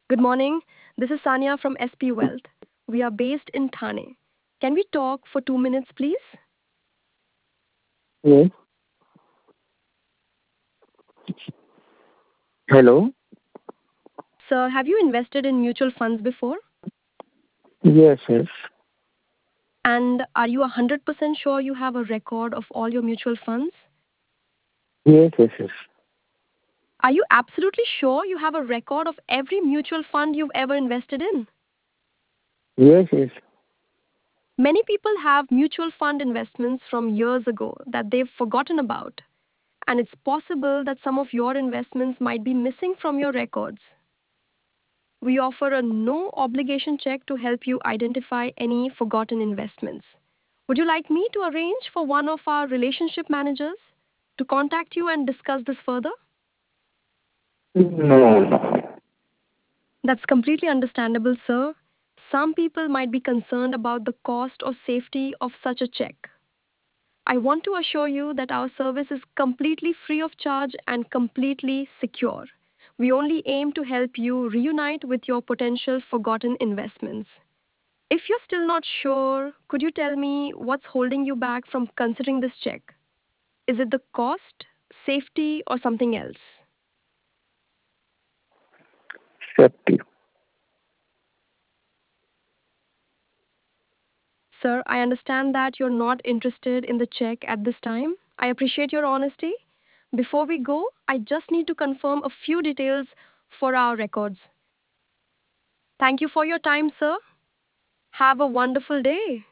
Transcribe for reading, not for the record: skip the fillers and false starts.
Good morning. This is Sanya from SP Wealth. We are based in Thane. Can we talk for 2 minutes, please? Yes. Hello. Sir, have you invested in mutual funds before? Yes, yes. And are you 100% sure you have a record of all your mutual funds? Yes, yes, yes. Are you absolutely sure you have a record of every mutual fund you've ever invested in? Yes, yes. Many people have mutual fund investments from years ago that they've forgotten about. And it's possible that some of your investments might be missing from your records. We offer a no obligation check to help you identify any forgotten investments. Would you like me to arrange for one of our relationship managers to contact you and discuss this further? No, no. That's completely understandable, sir. Some people might be concerned about the cost or safety of such a check. I want to assure you that our service is completely free of charge and completely secure. We only aim to help you reunite with your potential forgotten investments. If you're still not sure, could you tell me what's holding you back from considering this check? Is it the cost, safety, or something else? Safety. Sir, I understand that you're not interested in the check at this time. I appreciate your honesty. Before we go, I just need to confirm a few details for our records. Thank you for your time, sir. Have a wonderful day.